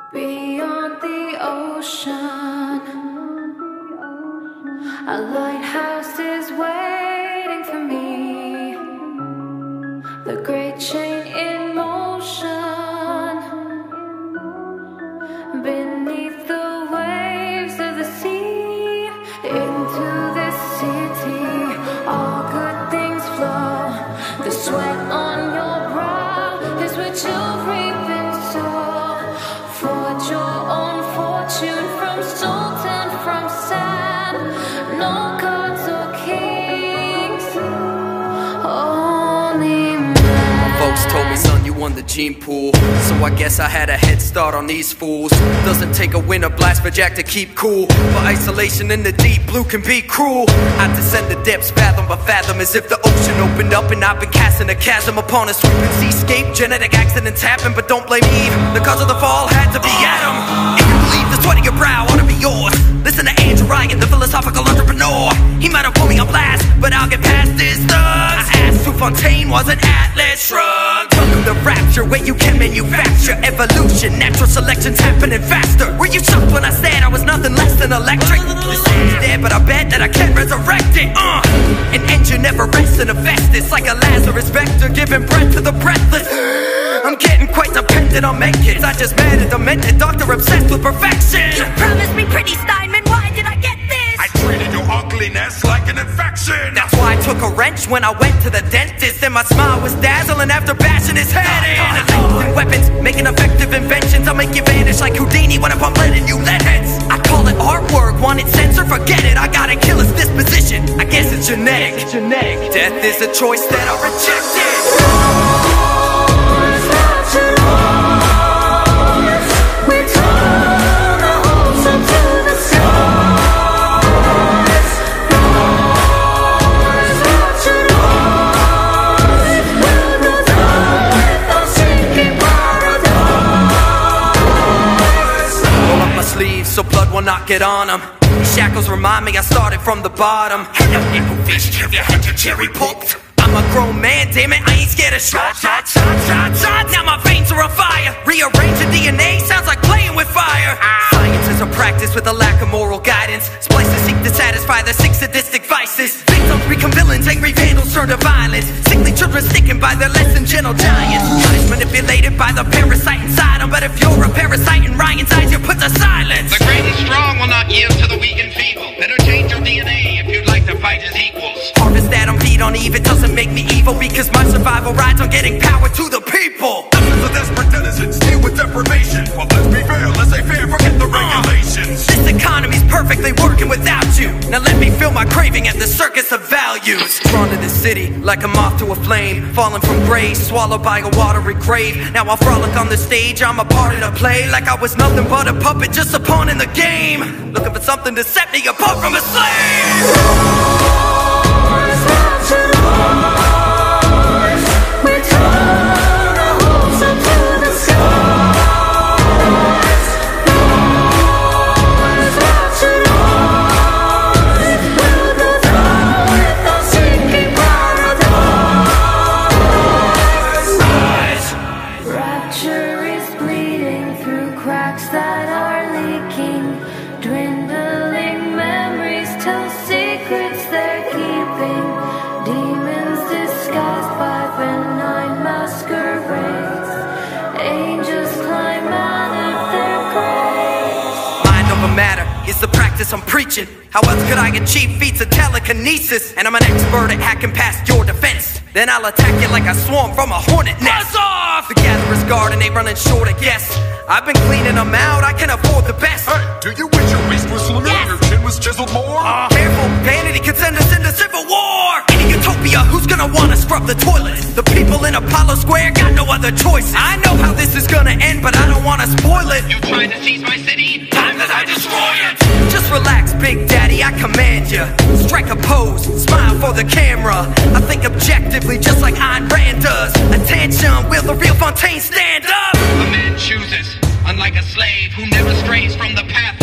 Beyond the ocean, a lighthouse is waiting for me. The great chain in motion, beneath the waves of the sea. Into this city, all good things flow. The sweat on your brow is what you'll reap and sow. Forge your own fortune from salt and from sand. No gods or kings, only man. Folks told me, son, you won the gene pool, so I guess I had a head start on these fools. Doesn't take a winter blast for Jack to keep cool, but isolation in the deep blue can be cruel. I descend the depths fathom by fathom, as if the ocean opened up and I've been casting a chasm upon a sweeping seascape. Genetic accidents happen, but don't blame Eve. The cause of the fall had to be Adam. If you believe the sweat of your brow ought to be yours, listen to Andrew Ryan, the philosophical entrepreneur. He might have put me on blast, but I'll get past this thugs. I asked who Fontaine was an Atlas shrugged. Welcome to rapture, where you can manufacture evolution. Natural selection's happening faster. Were you shocked when I said I was nothing less than electric? This is dead, but I bet that I can resurrect it. An engine never rests in a vest. It's like a Lazarus vector giving breath to the breathless. I'm getting quite dependent on medkits. I just met a demented doctor obsessed with perfection. You promised me pretty Steinman, why did I get this? I treated your ugliness like an infection. That's why I took a wrench when I went to the dentist, and my smile was dazzling after bashing his head in. And weapons, making effective inventions. I'll make you vanish like Houdini when I'm letting you lead heads. I call it artwork, want it censored, forget it. I got a killer's disposition, I guess it's genetic. Death is a choice that I rejected. So blood will not get on them. These shackles remind me I started from the bottom. Hello, nickel fish, have you had your cherry poked? I'm a grown man, damn it, I ain't scared of shots. Now my veins are on fire. Rearranging DNA sounds like playing with fire. Science is a practice with a lack of moral guidance. Splices seek to satisfy their sick sadistic vices. Victims become villains, angry vandals turn to violence. Sickly children sticking by their less than gentle giants. Eyes manipulated by the parasite inside them. But if you're a parasite in Ryan's eyes, you're put to silence. The great and strong will not yield to the weak and feeble. Better change your DNA if you'd like to fight as equals. Harvest Adam, feed on Eve, it doesn't make me evil, because my survival rides on getting power to the people. Thousands of desperate denizens deal with deprivation. Well, let's be fair, let's say fair, forget the regulations. This economy's perfectly working without you. Now let me feel my craving at the circus of values. Drawn to the city like a moth to a flame, falling from grace, swallowed by a watery grave. Now I frolic on the stage, I'm a part of the play, like I was nothing but a puppet, just a pawn in the game, looking for something to set me apart from a slave. Rapture is bleeding through cracks that are leaking. Dwindling memories tell secrets they're keeping. Demons disguised by benign masquerades. Angels climb out of their graves. Mind over matter is the practice I'm preaching. How else could I achieve feats of telekinesis? And I'm an expert at hacking past your defense. Then I'll attack you like a swarm from a hornet nest. Buzz off! The gatherer's guard and they running short, I guess. I've been cleaning them out, I can afford the best. Hey, do you wish your waist was slimmer and your chin was chiseled more? Careful, vanity could send us into civil war. In a utopia, who's gonna wanna scrub the toilet? The people in Apollo Square got no other choices. I know how this is gonna end, but I don't wanna spoil it. You tried to seize my city, time that I destroy it. Just relax, Big Daddy, I command ya. Strike a pose, smile for the camera. I think objectively just like Ayn Rand does. Attention, will the real Fontaine stand up? A man chooses, unlike a slave who never strays from the path